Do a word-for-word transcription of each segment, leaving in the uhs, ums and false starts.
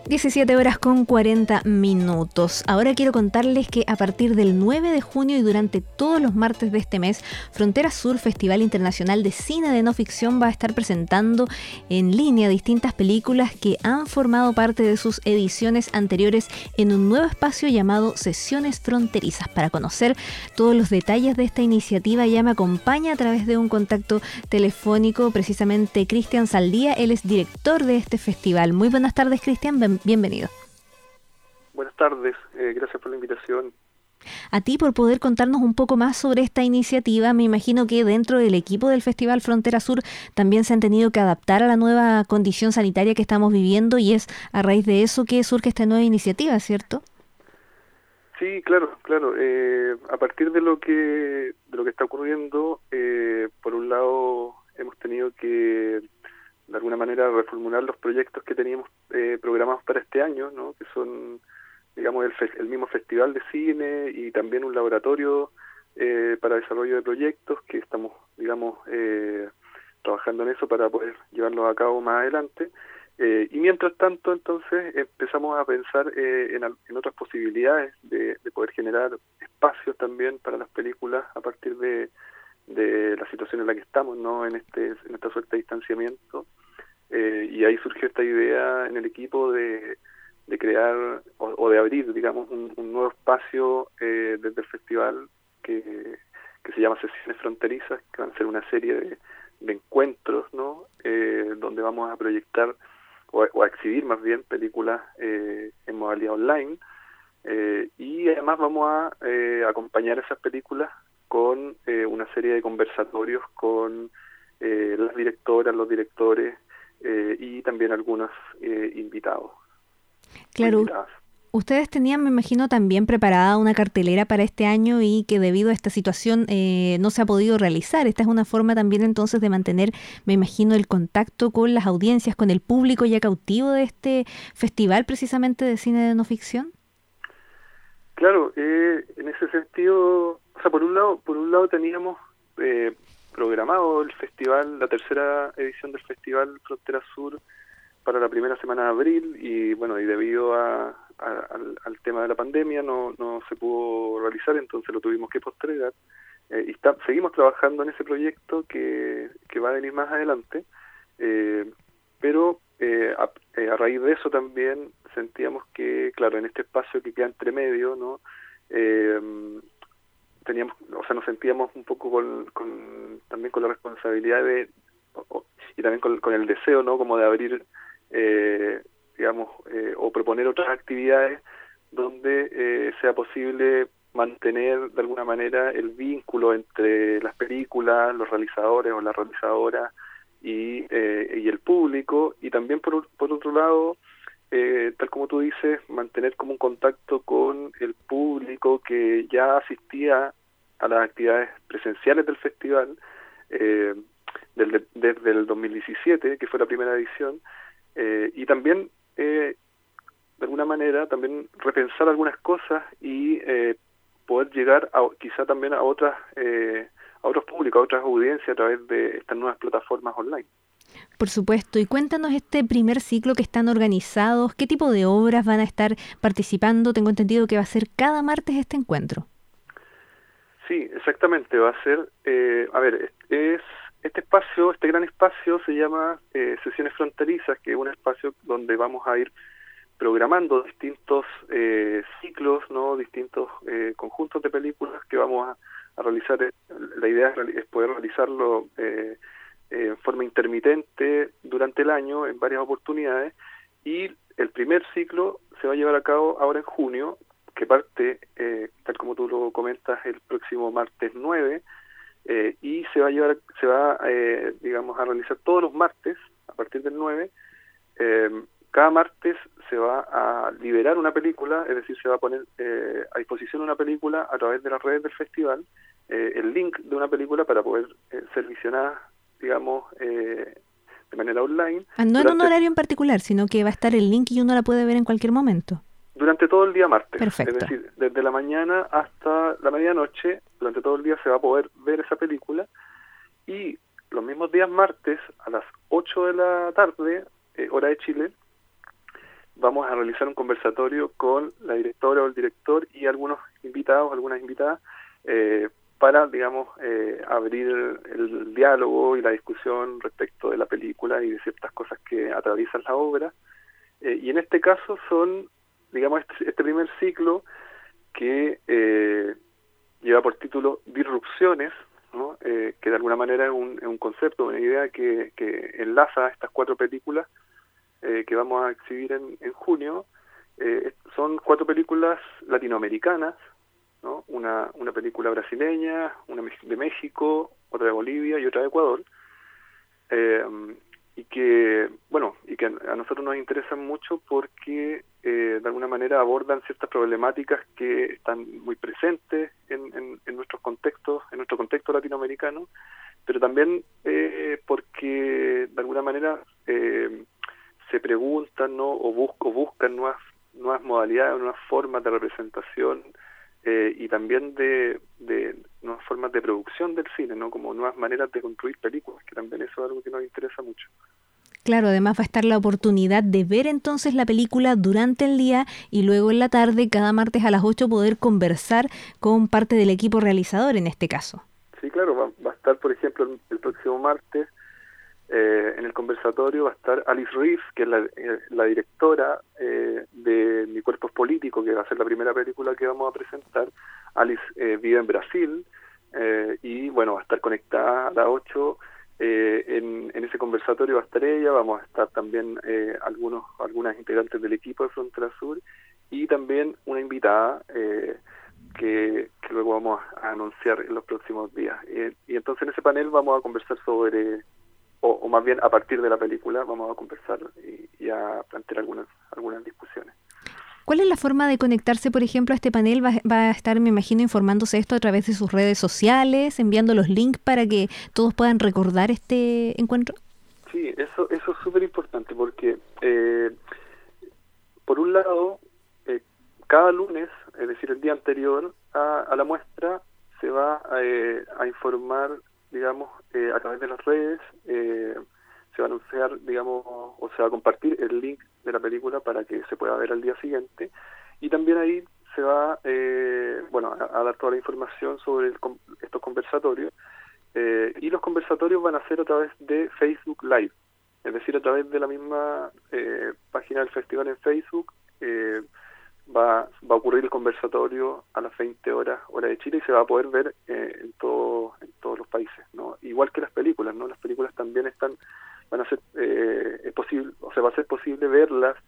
diecisiete horas con cuarenta minutos. Ahora quiero contarles que a partir del nueve de junio y durante todos los martes de este mes, Frontera Sur, Festival Internacional de Cine de No Ficción, va a estar presentando en línea distintas películas que han formado parte de sus ediciones anteriores en un nuevo espacio llamado Sesiones Fronterizas. Para conocer todos los detalles de esta iniciativa ya me acompaña a través de un contacto telefónico precisamente Cristian Saldía. Él es director de este festival. Muy buenas tardes, Cristian. Bienvenido. Buenas tardes, eh, gracias por la invitación. A ti por poder contarnos un poco más sobre esta iniciativa. Me imagino que dentro del equipo del Festival Frontera Sur también se han tenido que adaptar a la nueva condición sanitaria que estamos viviendo y es a raíz de eso que surge esta nueva iniciativa, ¿cierto? Sí, claro, claro. Eh, a partir de lo que de lo que está ocurriendo, eh, por un lado hemos tenido que de alguna manera reformular los proyectos que teníamos eh, programados para este año, ¿no? Que son, digamos, el, fe- el mismo festival de cine y también un laboratorio eh, para desarrollo de proyectos que estamos, digamos, eh, trabajando en eso para poder llevarlos a cabo más adelante. Eh, y mientras tanto, entonces, empezamos a pensar eh, en, al- en otras posibilidades de, de poder generar espacios también para las películas a partir de de la situación en la que estamos, ¿no? En este en esta suerte de distanciamiento. Eh, y ahí surgió esta idea en el equipo de, de crear o, o de abrir, digamos, un, un nuevo espacio eh, desde el festival que, que se llama Sesiones Fronterizas, que van a ser una serie de, de encuentros, ¿no? Eh, donde vamos a proyectar o, o a exhibir más bien películas eh, en modalidad online. Eh, y además vamos a eh, acompañar esas películas con eh, una serie de conversatorios con eh, las directoras, los directores eh, y también algunos eh, invitados. Claro, ustedes tenían, me imagino, también preparada una cartelera para este año y que debido a esta situación eh, no se ha podido realizar. Esta es una forma también entonces de mantener, me imagino, el contacto con las audiencias, con el público ya cautivo de este festival precisamente de cine de no ficción. Claro, eh, en ese sentido, o sea, por un lado, por un lado teníamos eh, programado el festival, la tercera edición del Festival Frontera Sur para la primera semana de abril y bueno, y debido a, a, al, al tema de la pandemia no, no se pudo realizar, entonces lo tuvimos que postergar. Eh, y está, seguimos trabajando en ese proyecto que, que va a venir más adelante, eh, pero eh, a, eh, a raíz de eso también sentíamos que, claro, en este espacio que queda entre medio, ¿no? Eh, teníamos, o sea, nos sentíamos un poco con, con también con la responsabilidad de, o, y también con, con el deseo, ¿no? Como de abrir, eh, digamos, eh, o proponer otras actividades donde eh, sea posible mantener de alguna manera el vínculo entre las películas, los realizadores o las realizadoras y, eh, y el público, y también por, por otro lado, eh, tal como tú dices, mantener como un contacto con el público que ya asistía a las actividades presenciales del festival eh, desde, desde el dos mil diecisiete, que fue la primera edición, eh, y también eh, de alguna manera también repensar algunas cosas y eh, poder llegar a, quizá también a otras eh, a otros públicos, a otras audiencias a través de estas nuevas plataformas online. Por supuesto, y cuéntanos este primer ciclo que están organizados, qué tipo de obras van a estar participando. Tengo entendido que va a ser cada martes este encuentro. Sí, exactamente, va a ser, eh, a ver, es este espacio, este gran espacio se llama eh, Sesiones Fronterizas, que es un espacio donde vamos a ir programando distintos eh, ciclos, no, distintos eh, conjuntos de películas que vamos a, a realizar. La idea es, es poder realizarlo eh, eh, en forma intermitente durante el año en varias oportunidades, y el primer ciclo se va a llevar a cabo ahora en junio, que parte, eh, tal como tú lo comentas, el próximo martes nueve, eh, y se va a llevar, se va, eh, digamos, a realizar todos los martes a partir del nueve. Eh, cada martes se va a liberar una película, es decir, se va a poner eh, a disposición una película a través de las redes del festival, eh, el link de una película para poder eh, ser visionada, digamos, eh, de manera online. Ah, no durante, en un horario en particular, sino que va a estar el link y uno la puede ver en cualquier momento. Durante todo el día martes. Perfecto. Es decir, desde la mañana hasta la medianoche, durante todo el día se va a poder ver esa película, y los mismos días martes a las ocho de la tarde, eh, hora de Chile, vamos a realizar un conversatorio con la directora o el director y algunos invitados, algunas invitadas, eh, para, digamos, eh, abrir el, el diálogo y la discusión respecto de la película y de ciertas cosas que atraviesan la obra. Eh, y en este caso son, digamos, este, este primer ciclo que eh, lleva por título Disrupciones, ¿no? Eh, que de alguna manera es un, es un concepto, una idea que, que enlaza estas cuatro películas eh, que vamos a exhibir en, en junio. Eh, son cuatro películas latinoamericanas, ¿no? Una, una película brasileña, una de México, otra de Bolivia y otra de Ecuador, eh, y que, bueno, y que a nosotros nos interesan mucho porque eh, de alguna manera abordan ciertas problemáticas que están muy presentes en, en, en nuestros contextos, en nuestro contexto latinoamericano, pero también eh, porque de alguna manera eh, se preguntan, ¿no? o, bus o buscan nuevas nuevas modalidades, nuevas formas de representación eh, y también de, de nuevas formas de producción del cine, ¿no? Como nuevas maneras de construir películas, que también eso es algo que nos interesa mucho. Claro, además va a estar la oportunidad de ver entonces la película durante el día y luego en la tarde, cada martes a las ocho, poder conversar con parte del equipo realizador en este caso. Sí, claro, va, va a estar, por ejemplo, el, el próximo martes eh, en el conversatorio va a estar Alice Reeves, que es la, eh, la directora eh, de Mi Cuerpo es Político, que va a ser la primera película que vamos a presentar. Alice eh, vive en Brasil eh, y, bueno, va a estar conectada a las ocho. Eh, en, en ese conversatorio va a estar ella, vamos a estar también eh, algunos algunas integrantes del equipo de Frontera Sur y también una invitada eh, que, que luego vamos a anunciar en los próximos días. Eh, y entonces en ese panel vamos a conversar sobre, o, o más bien a partir de la película, vamos a conversar y, y a plantear algunas algunas discusiones. ¿Cuál es la forma de conectarse, por ejemplo, a este panel? ¿Va, va a estar, me imagino, informándose esto a través de sus redes sociales, enviando los links para que todos puedan recordar este encuentro? Sí, eso eso es súper importante porque, eh, por un lado, eh, cada lunes, es decir, el día anterior a, a la muestra, se va eh, a informar, digamos, eh, a través de las redes, eh, se va a anunciar, digamos, o se va a compartir el link de la película para que se pueda ver al día siguiente, y también ahí se va eh, bueno a, a dar toda la información sobre el, estos conversatorios, eh, y los conversatorios van a ser a través de Facebook Live, es decir, a través de la misma eh, página del festival en Facebook. eh, va, va a ocurrir el conversatorio a las veinte horas, hora de Chile, y se va a poder ver eh, en, todo, en todos los países, ¿no? Igual que las películas, ¿no? Las películas también están van a ser eh, es posible, o sea, va a ser posible verlas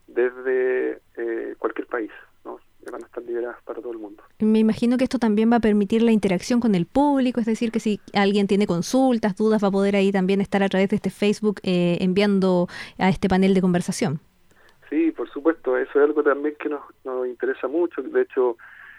desde eh, cualquier país, ¿no? Van a estar liberadas para todo el mundo. Me imagino que esto también va a permitir la interacción con el público, es decir, que si alguien tiene consultas, dudas, va a poder ahí también estar a través de este Facebook eh, enviando a este panel de conversación. Sí, por supuesto, eso es algo también que nos, nos interesa mucho. De hecho,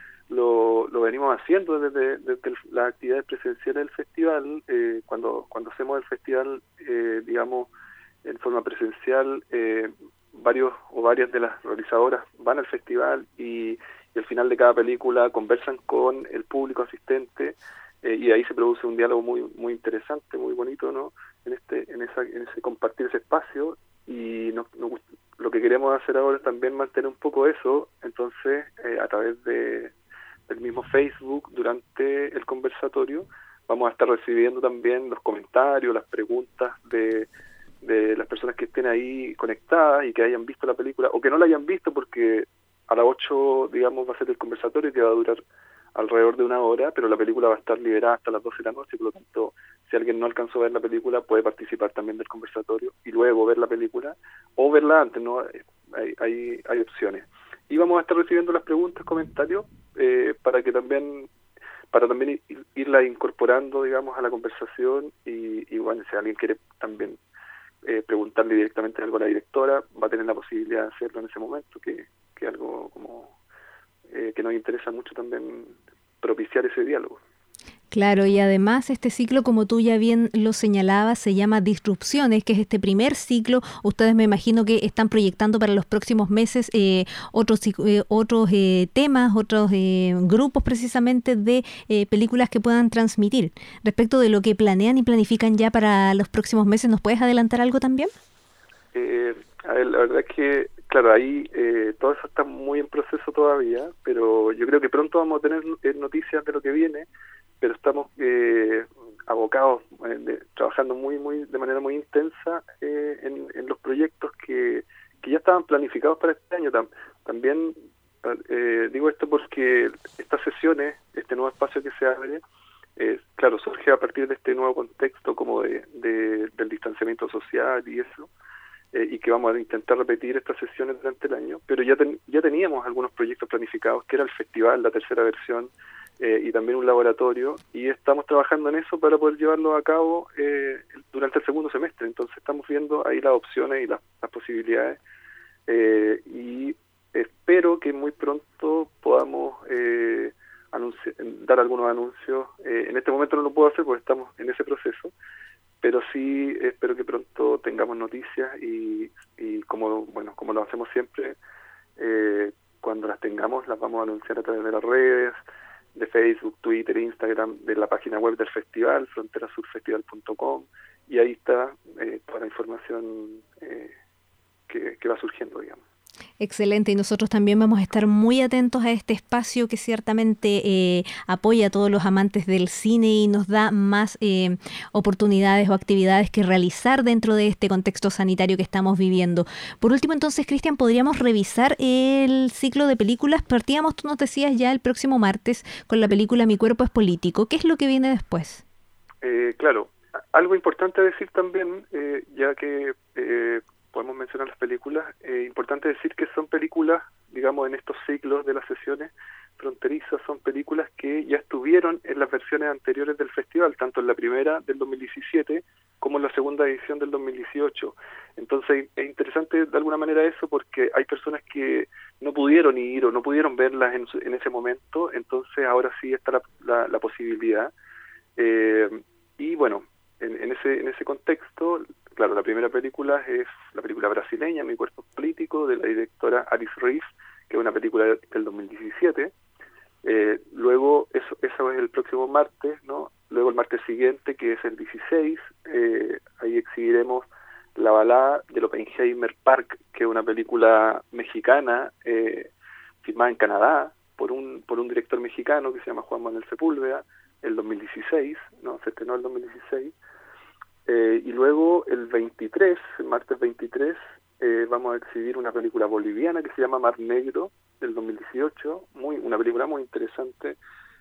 Lo, lo venimos haciendo desde, desde las actividades presenciales del festival. Eh, cuando cuando hacemos el festival, eh, digamos, en forma presencial, eh, varios o varias de las realizadoras van al festival y, y al final de cada película conversan con el público asistente, eh, y ahí se produce un diálogo muy muy interesante, muy bonito, ¿no? En este en esa en ese compartir ese espacio, y nos, nos, lo que queremos hacer ahora es también mantener un poco eso. Entonces, eh, a través de el mismo Facebook, durante el conversatorio, vamos a estar recibiendo también los comentarios, las preguntas de, de las personas que estén ahí conectadas y que hayan visto la película, o que no la hayan visto, porque a las ocho, digamos, va a ser el conversatorio, que va a durar alrededor de una hora, pero la película va a estar liberada hasta las doce de la noche, por lo tanto, si alguien no alcanzó a ver la película, puede participar también del conversatorio y luego ver la película, o verla antes, ¿no? Hay, hay, hay opciones. Y vamos a estar recibiendo las preguntas, comentarios, eh, para que también para también ir, irla incorporando, digamos, a la conversación, y, y bueno, si alguien quiere también eh, preguntarle directamente algo a la directora, va a tener la posibilidad de hacerlo en ese momento, que que algo como eh, que nos interesa mucho también propiciar ese diálogo. Claro, y además este ciclo, como tú ya bien lo señalabas, se llama Disrupciones, que es este primer ciclo. Ustedes me imagino que están proyectando para los próximos meses eh, otros eh, otros eh, temas, otros eh, grupos precisamente de eh, películas que puedan transmitir. Respecto de lo que planean y planifican ya para los próximos meses, ¿nos puedes adelantar algo también? Eh, a ver, la verdad es que claro, ahí eh, todo eso está muy en proceso todavía, pero yo creo que pronto vamos a tener eh, noticias de lo que viene, pero estamos eh, abocados, eh, de, trabajando muy, muy, de manera muy intensa eh, en, en los proyectos que, que ya estaban planificados para este año. Tam, también eh, digo esto porque estas sesiones, este nuevo espacio que se abre, eh, claro, surge a partir de este nuevo contexto como de, de del distanciamiento social y eso. Eh, y que vamos a intentar repetir estas sesiones durante el año, pero ya ten, ya teníamos algunos proyectos planificados, que era el festival, la tercera versión, eh, y también un laboratorio, y estamos trabajando en eso para poder llevarlo a cabo eh, durante el segundo semestre. Entonces estamos viendo ahí las opciones y las, las posibilidades, eh, y espero que muy pronto podamos eh, anunci- dar algunos anuncios. Eh, en este momento no lo puedo hacer porque estamos en ese proceso, pero sí espero que pronto tengamos noticias y, y como bueno como lo hacemos siempre, eh, cuando las tengamos las vamos a anunciar a través de las redes, de Facebook, Twitter, Instagram, de la página web del festival, frontera sur festival punto com, y ahí está eh, toda la información eh, que, que va surgiendo, digamos. Excelente, y nosotros también vamos a estar muy atentos a este espacio que ciertamente eh, apoya a todos los amantes del cine y nos da más eh, oportunidades o actividades que realizar dentro de este contexto sanitario que estamos viviendo. Por último, entonces, Cristian, podríamos revisar el ciclo de películas. Partíamos, tú nos decías, ya el próximo martes con la película Mi cuerpo es político. ¿Qué es lo que viene después? Eh, claro, algo importante a decir también, eh, ya que eh, podemos mencionar las películas, eh, importante decir que son películas, digamos, en estos ciclos de las sesiones fronterizas, son películas que ya estuvieron en las versiones anteriores del festival, tanto en la primera del dos mil diecisiete como en la segunda edición del dos mil dieciocho. Entonces es interesante de alguna manera eso, porque hay personas que no pudieron ir o no pudieron verlas en, en ese momento, entonces ahora sí está la, la, la posibilidad. Eh, y bueno, en, en ese en ese contexto, claro, la primera película es la película brasileña, Mi cuerpo político, de la directora Alice Reis, que es una película del dos mil diecisiete. Eh, luego, eso, eso es el próximo martes, ¿no? Luego el martes siguiente, que es el dieciséis, eh, ahí exhibiremos La balada del Oppenheimer Park, que es una película mexicana, eh, filmada en Canadá, por un por un director mexicano que se llama Juan Manuel Sepúlveda, el dos mil dieciséis, ¿no? Se estrenó el dos mil dieciséis. Eh, y luego el veintitrés, el martes veintitrés, eh, vamos a exhibir una película boliviana que se llama Mar Negro, del dos mil dieciocho, muy una película muy interesante,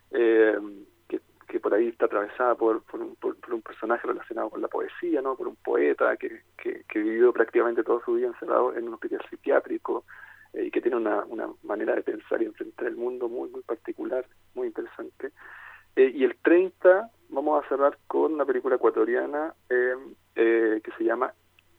eh, que, que por ahí está atravesada por, por, un, por, por un personaje relacionado con la poesía, ¿no? Por un poeta que, que, que vivió prácticamente toda su vida encerrado en un hospital psiquiátrico, eh, y que tiene una, una manera de pensar y enfrentar el mundo muy, muy particular, muy interesante. Eh, y el treinta vamos a cerrar con una película ecuatoriana eh, eh, que se llama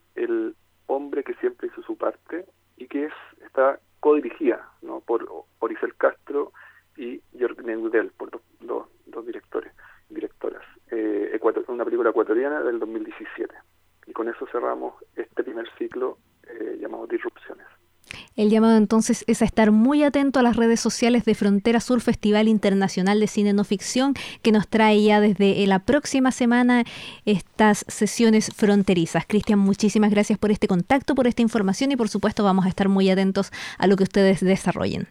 El hombre que siempre hizo su parte, y que es está codirigida, ¿no? Por Oricel Castro y Jorge Neudel, por dos, dos, dos directores directoras. Eh, ecuator, una película ecuatoriana del dos mil diecisiete. Y con eso cerramos este primer ciclo eh, llamado Disrupciones. El llamado entonces es a estar muy atento a las redes sociales de Frontera Sur, Festival Internacional de Cine No Ficción, que nos trae ya desde la próxima semana estas sesiones fronterizas. Cristian, muchísimas gracias por este contacto, por esta información, y por supuesto vamos a estar muy atentos a lo que ustedes desarrollen.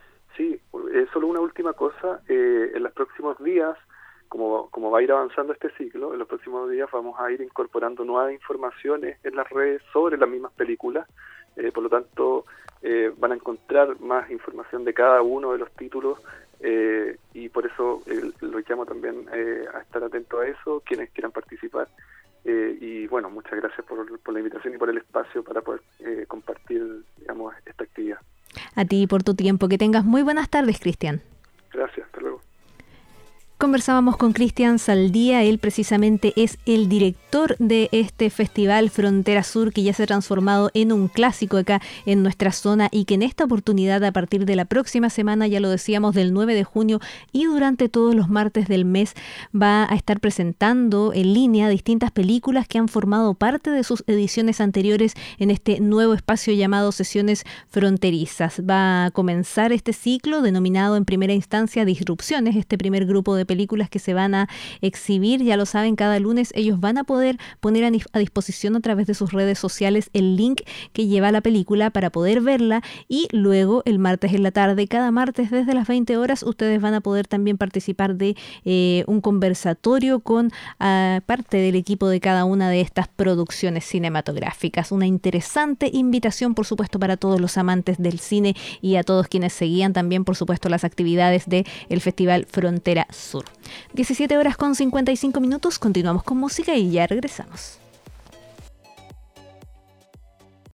Sí, eh, solo una última cosa. Eh, en los próximos días, como, como va a ir avanzando este ciclo, en los próximos días vamos a ir incorporando nuevas informaciones en las redes sobre las mismas películas. Eh, por lo tanto, eh, van a encontrar más información de cada uno de los títulos, eh, y por eso eh, los llamo también eh, a estar atentos a eso, quienes quieran participar. Eh, y bueno, muchas gracias por, por la invitación y por el espacio para poder eh, compartir, digamos, esta actividad. A ti por tu tiempo. Que tengas muy buenas tardes, Cristian. Gracias, hasta luego. Conversábamos con Cristian Saldía, él precisamente es el director de este festival Frontera Sur, que ya se ha transformado en un clásico acá en nuestra zona, y que en esta oportunidad, a partir de la próxima semana, ya lo decíamos, del nueve de junio y durante todos los martes del mes, va a estar presentando en línea distintas películas que han formado parte de sus ediciones anteriores en este nuevo espacio llamado Sesiones Fronterizas. Va a comenzar este ciclo denominado en primera instancia Disrupciones, este primer grupo de películas que se van a exhibir. Ya lo saben, cada lunes ellos van a poder poner a, a disposición a través de sus redes sociales el link que lleva a la película para poder verla, y luego el martes en la tarde, cada martes desde las veinte horas, ustedes van a poder también participar de eh, un conversatorio con uh, parte del equipo de cada una de estas producciones cinematográficas. Una interesante invitación, por supuesto, para todos los amantes del cine y a todos quienes seguían también, por supuesto, las actividades del Festival Frontera Sur. diecisiete horas con cincuenta y cinco minutos, continuamos con música y ya regresamos.